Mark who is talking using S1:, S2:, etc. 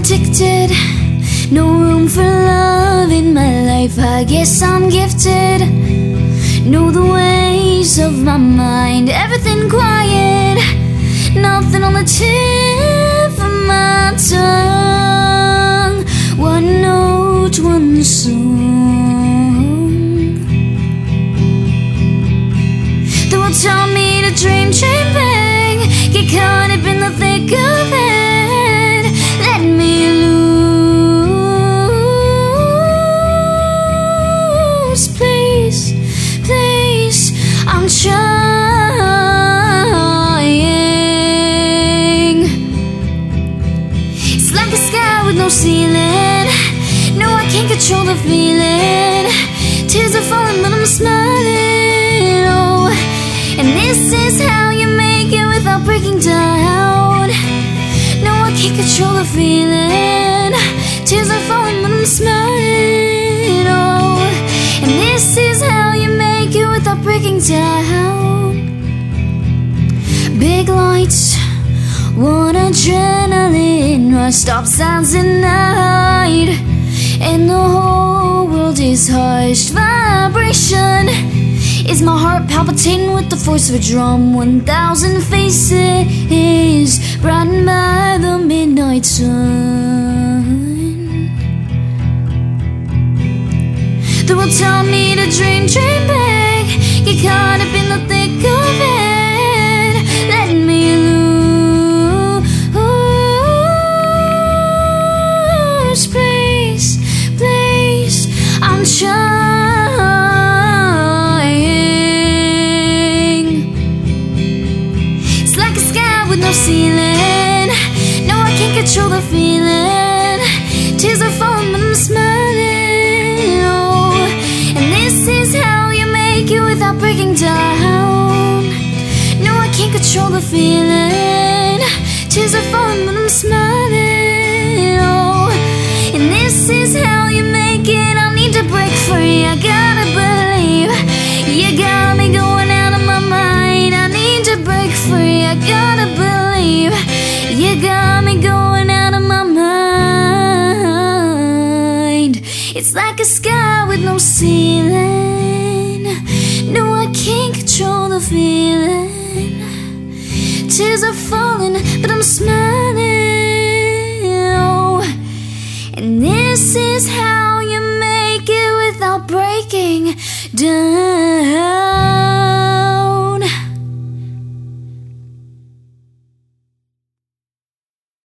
S1: addicted, no room for love in my life. I guess I'm gifted, know the ways of my mind. Everything quiet, nothing on the tip of my tongue. One note, one song. The world taught me to dream, dream big, get caught up in the thick of it. Let me lose, please, please. I'm trying. It's like a sky with no ceiling. No, I can't control the feeling. Tears are falling, but I'm smiling. Oh, and this is how you make it without breaking down. No, I can't control the feeling. Tears are falling, but I'm smiling. Oh, and this is how you make it without breaking down. Big lights, one adrenaline rush, stop signs at night, and the whole world is hushed. Vibration is my heart palpitating with the force of a drum. 1,000 faces brightened by the midnight sun. The world taught me to dream, dream big, get caught up in the thick of it. Let me lose, please, please. I'm trying. It's like a sky with no ceiling. No, I can't control the feeling. Tears are falling, but I'm smiling. Without breaking down. No, I can't control the feeling. Tears are falling, but I'm smiling. Oh, and this is how you make it. I need to break free. I gotta believe. You got me going out of my mind. I need to break free. I gotta believe. You got me going out of my mind. It's like a sky with no ceiling. No, I can't control the feeling. Tears are falling, but I'm smiling. Oh, and this is how you make it without breaking down.